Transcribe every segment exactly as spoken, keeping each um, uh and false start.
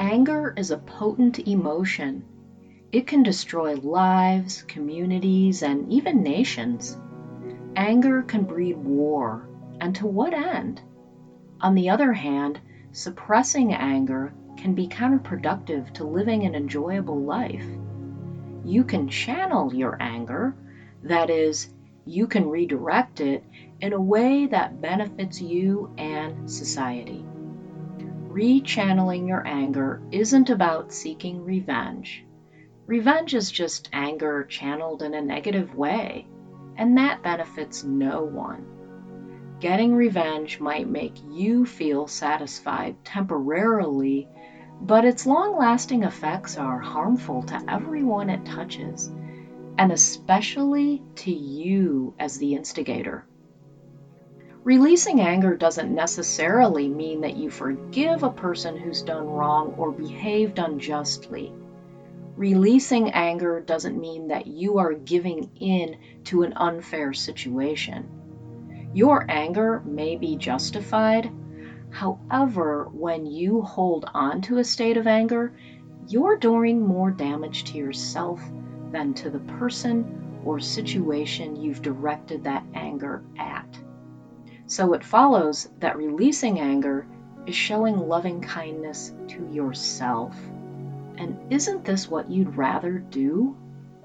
Anger is a potent emotion. It can destroy lives, communities, and even nations. Anger can breed war, and to what end? On the other hand, suppressing anger can be counterproductive to living an enjoyable life. You can channel your anger, that is, you can redirect it in a way that benefits you and society. Rechanneling your anger isn't about seeking revenge. Revenge is just anger channeled in a negative way, and that benefits no one. Getting revenge might make you feel satisfied temporarily, but its long-lasting effects are harmful to everyone it touches, and especially to you as the instigator. Releasing anger doesn't necessarily mean that you forgive a person who's done wrong or behaved unjustly. Releasing anger doesn't mean that you are giving in to an unfair situation. Your anger may be justified. However, when you hold on to a state of anger, you're doing more damage to yourself than to the person or situation you've directed that anger at. So it follows that releasing anger is showing loving kindness to yourself. And isn't this what you'd rather do?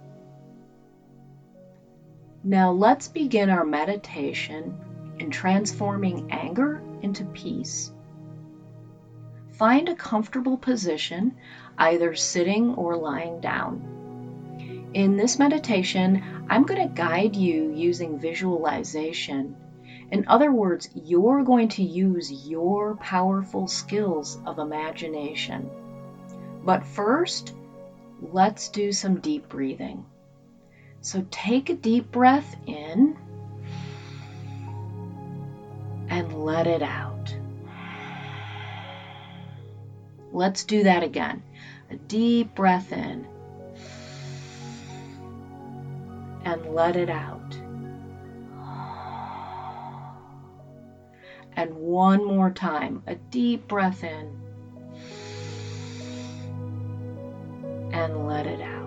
Now let's begin our meditation in transforming anger into peace. Find a comfortable position, either sitting or lying down. In this meditation, I'm going to guide you using visualization. In other words, you're going to use your powerful skills of imagination. But first, let's do some deep breathing. So take a deep breath in and let it out. Let's do that again. A deep breath in and let it out. And one more time, a deep breath in and let it out.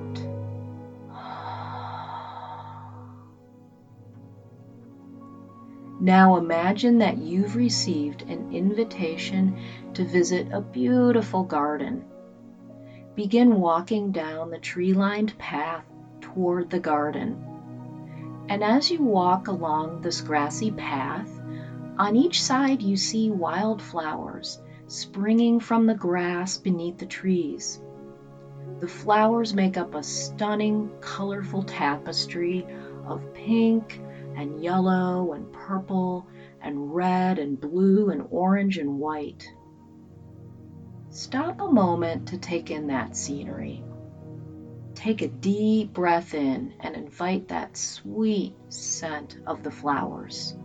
Now imagine that you've received an invitation to visit a beautiful garden. Begin walking down the tree-lined path toward the garden. And as you walk along this grassy path, on each side you see wildflowers springing from the grass beneath the trees. The flowers make up a stunning, colorful tapestry of pink and yellow and purple and red and blue and orange and white. Stop a moment to take in that scenery. Take a deep breath in and invite that sweet scent of the flowers.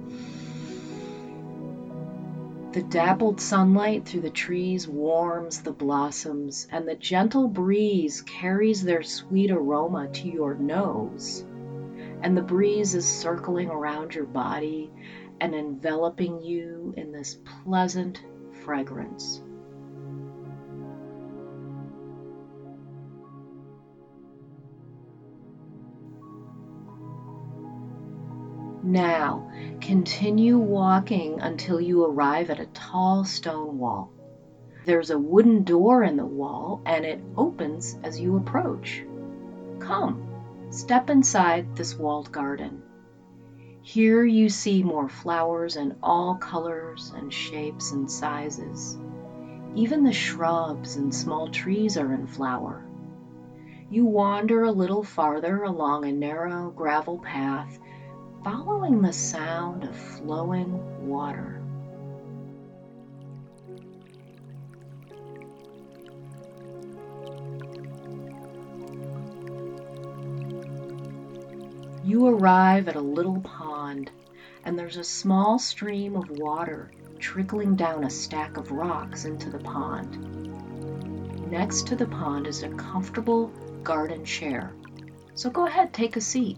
The dappled sunlight through the trees warms the blossoms, and the gentle breeze carries their sweet aroma to your nose. And the breeze is circling around your body and enveloping you in this pleasant fragrance. Now, continue walking until you arrive at a tall stone wall. There's a wooden door in the wall, and it opens as you approach. Come, step inside this walled garden. Here you see more flowers in all colors and shapes and sizes. Even the shrubs and small trees are in flower. You wander a little farther along a narrow gravel path, following the sound of flowing water. You arrive at a little pond, and there's a small stream of water trickling down a stack of rocks into the pond. Next to the pond is a comfortable garden chair, so go ahead, take a seat.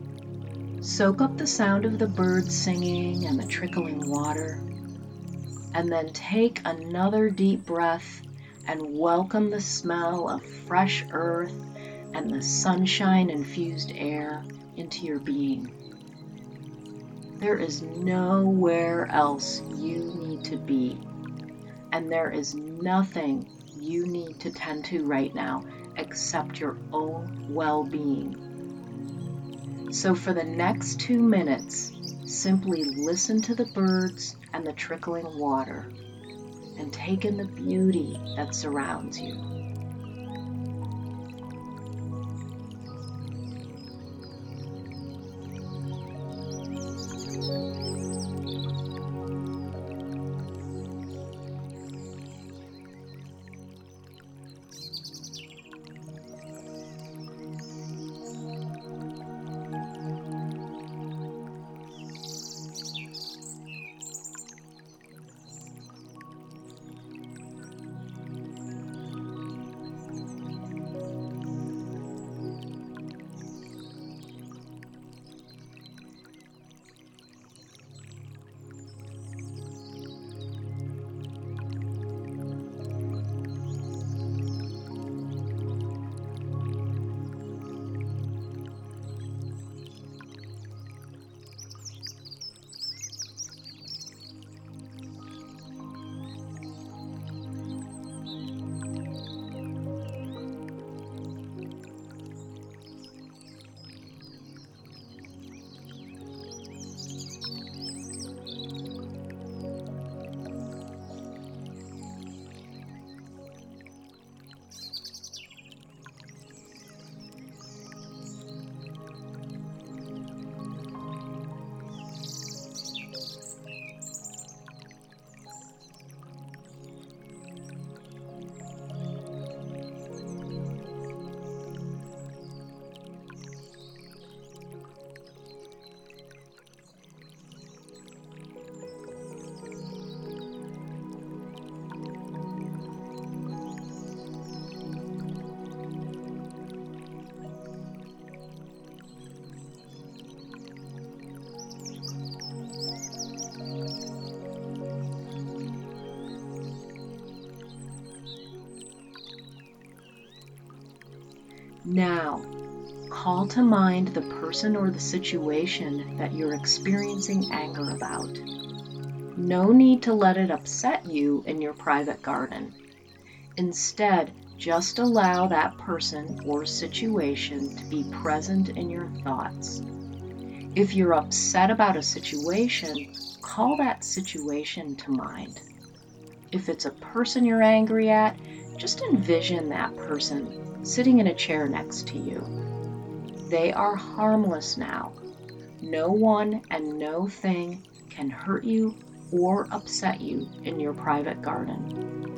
Soak up the sound of the birds singing and the trickling water. And then take another deep breath and welcome the smell of fresh earth and the sunshine-infused air into your being. There is nowhere else you need to be, and there is nothing you need to tend to right now except your own well-being. So for the next two minutes, simply listen to the birds and the trickling water, and take in the beauty that surrounds you. Now, call to mind the person or the situation that you're experiencing anger about. No need to let it upset you in your private garden. Instead, just allow that person or situation to be present in your thoughts. If you're upset about a situation, call that situation to mind. If it's a person you're angry at, just envision that person sitting in a chair next to you. They are harmless now. No one and no thing can hurt you or upset you in your private garden.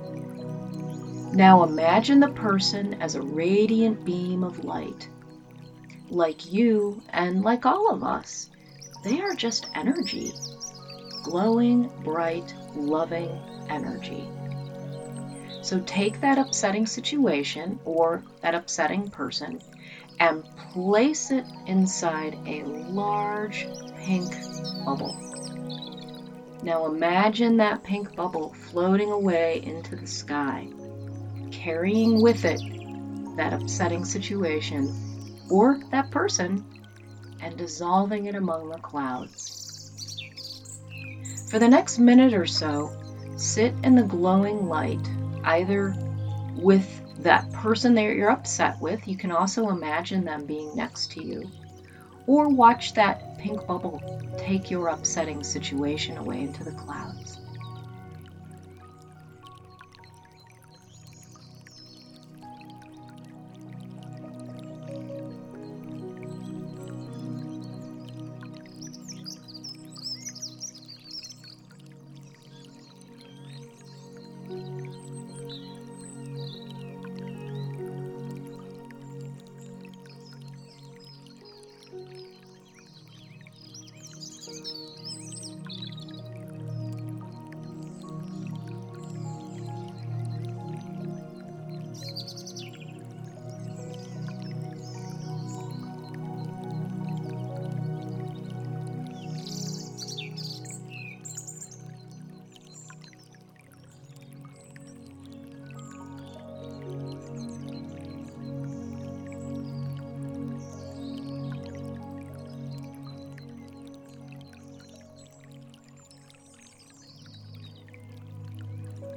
Now imagine the person as a radiant beam of light. Like you and like all of us, they are just energy. Glowing, bright, loving energy. So take that upsetting situation or that upsetting person and place it inside a large pink bubble. Now imagine that pink bubble floating away into the sky, carrying with it that upsetting situation or that person and dissolving it among the clouds. For the next minute or so, sit in the glowing light, either with that person that you're upset with. You can also imagine them being next to you, or watch that pink bubble take your upsetting situation away into the clouds.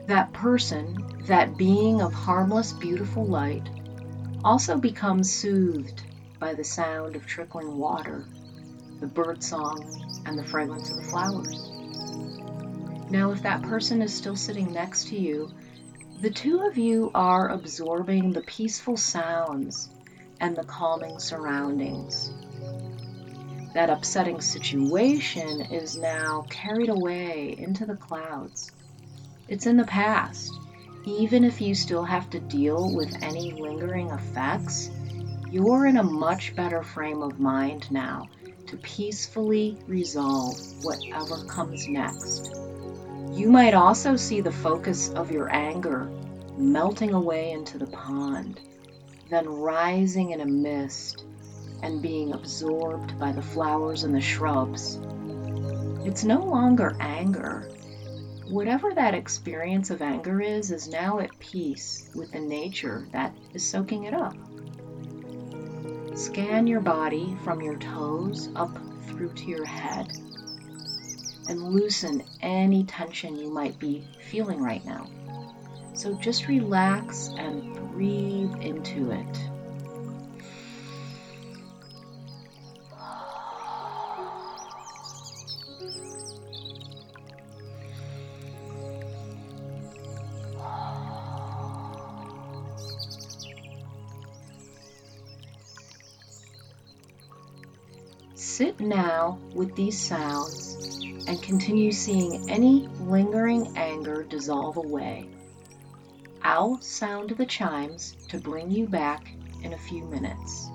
That person, that being of harmless, beautiful light, also becomes soothed by the sound of trickling water, the bird song, and the fragrance of the flowers. Now, if that person is still sitting next to you, the two of you are absorbing the peaceful sounds and the calming surroundings. That upsetting situation is now carried away into the clouds. It's in the past. Even if you still have to deal with any lingering effects, you're in a much better frame of mind now to peacefully resolve whatever comes next. You might also see the focus of your anger melting away into the pond, then rising in a mist and being absorbed by the flowers and the shrubs. It's no longer anger. Whatever that experience of anger is, is now at peace with the nature that is soaking it up. Scan your body from your toes up through to your head and loosen any tension you might be feeling right now. So just relax and breathe into it. Sit now with these sounds and continue seeing any lingering anger dissolve away. I'll sound the chimes to bring you back in a few minutes.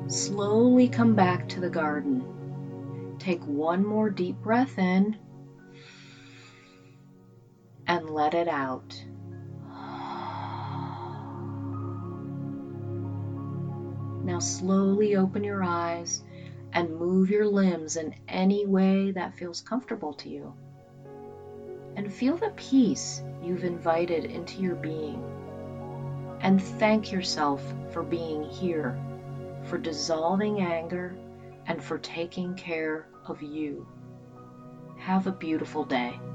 Slowly come back to the garden. Take one more deep breath in and let it out. Now slowly open your eyes and move your limbs in any way that feels comfortable to you. And feel the peace you've invited into your being. And thank yourself for being here, for dissolving anger, and for taking care of you. Have a beautiful day.